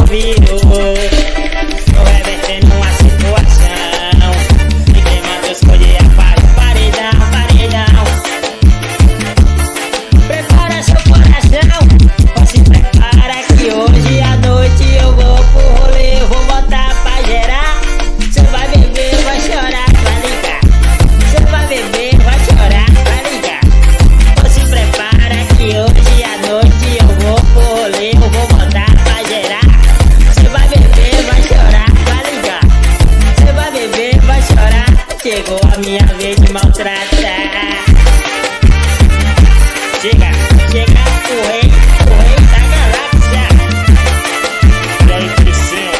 virou. Tô revertendo uma situação e quem manda escolher a paz, paredão, paredão. Prepara seu coração, ou se prepara que hoje à noite eu vou pro rolê, eu vou botar pra gerar. Cê vai beber, vai chorar, vai ligar. Cê vai beber, vai chorar, vai ligar. Ou se prepara que hoje à noite eu vou pro rolê, eu vou botar pra gerar. Cê vai beber, vai chorar, vai ligar. Cê vai beber, vai chorar. Chegou a minha vez de maltratar. Chega, chega, o rei da galáxia. E aí, Cricinho?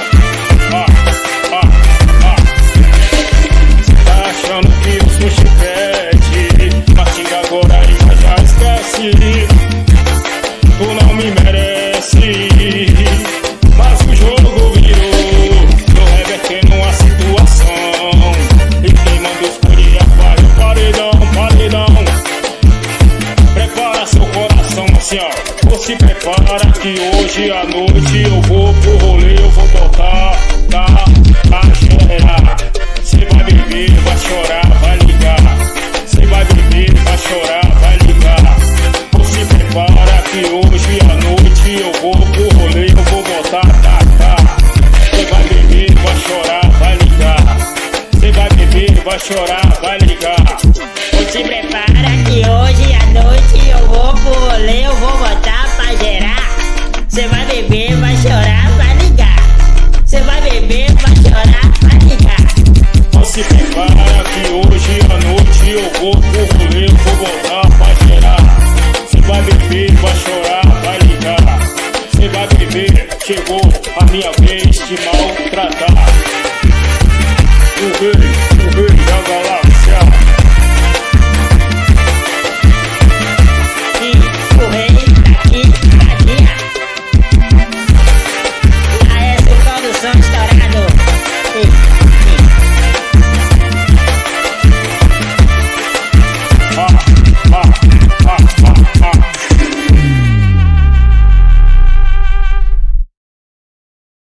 Cê tá achando que eu sou chiclete, mastiga agora e já esquece. Tu não me merece, mas o jogo virou. Tô revertendo uma situação e quem manda escolher vai o paredão, paredão. Prepara seu coração assim, ó. Ou se prepara que hoje à noite eu vou pro rolê, eu vou botar pra gerar. Cê vai beber, vai chorar, vai ligar. Cê vai beber, vai chorar, vai ligar. Ou se prepara que hoje à noite eu vou pro rolê, eu vou botar Cê vai beber, vai chorar, vai ligar. Cê vai beber, vai chorar, vai ligar. Ou se prepara que hoje à noite eu vou pro rolê, eu vou botar pra gerar. Cê vai beber, vai chorar, vai ligar. Cê vai beber, vai chorar, vai ligar. Ou se prepara que hoje à noite eu vou pro rolê, eu vou botar pra gerar. Cê vai beber, vai chorar, vai ligar. Cê vai beber, chegou a minha vez de maltratar. O rei